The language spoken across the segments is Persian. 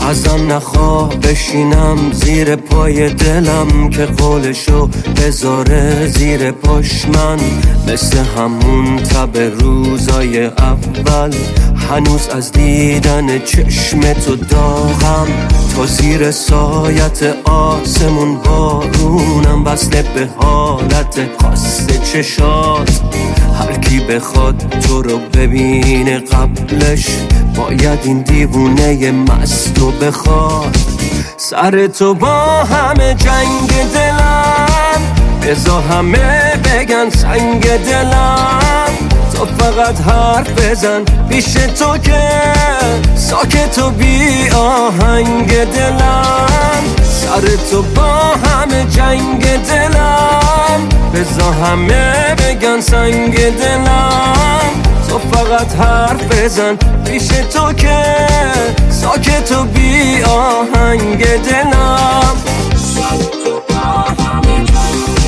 ازم نخواه بشینم زیر پای دلم که قولشو بذاره زیر پاش. من مثل همون تب روزای اول هنوز از دیدن چشم تو داغم. تا زیر سایت آسمون بارونم وصله به حالت خاص چشات. هر کی بخواد تو رو ببینه قبلش باید این دیوونه مستو بخواد. سر تو با همه جنگ دلم بذار همه بگن سنگ دلم. تو فقط حرف بزن پیش تو که ساکت و بی آهنگ دلم. سر تو با همه جنگ دلم بذار همه بگن سنگ دلم. تو فقط حرف بزن پیش تو که ساکت و بی آهنگ دلم. سر تو با همه جنگ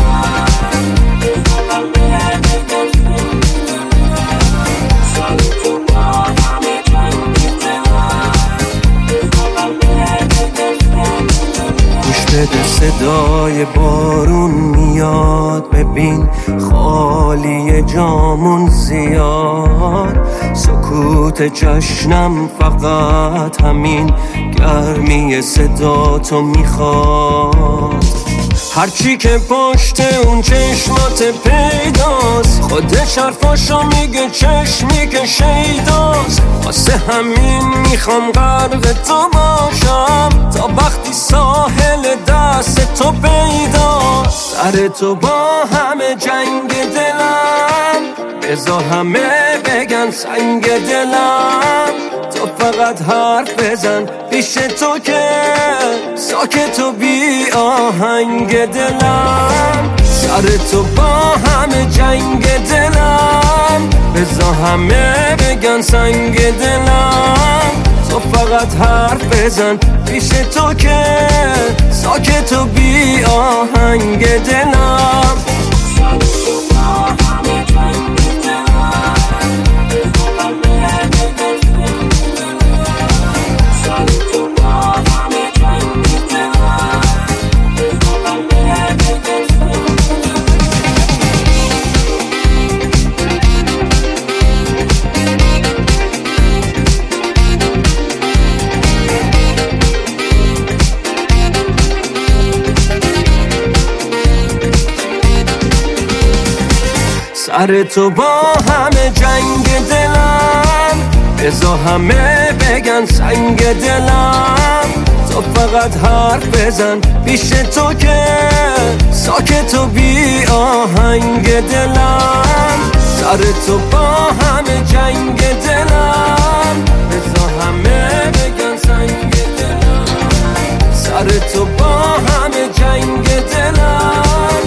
بده صدای بارون میاد. ببین خالی جامون زیاد. سکوت جشنم فقط همین گرمی صدا تو میخواد. هرچی که پشت اون چشمات پیداست خودش حرفاشو میگه چشمی که شیداست. واسه همین میخوام غرق تو باشم تا وقتی ساحل دست تو پیداست. سر تو با همه جنگ دلم بذار همه بگن سنگ دلم. تو فقط حرف بزن پیش تو که ساکت و بی آهنگ دلم. سر تو با همه جنگ دلم بذار همه بگن سنگ دلم. تو فقط حرف بزن پیش تو که ساکت و بی آهنگ دلم. سر تو با همه جنگ دلم بذار همه بگن سنگ دلم. تو فقط حرف بزن پیش تو که ساکت و بی آهنگ دلم. سر تو با همه جنگ دلم بذار همه بگن سنگ دلم. سر تو با همه جنگ دلم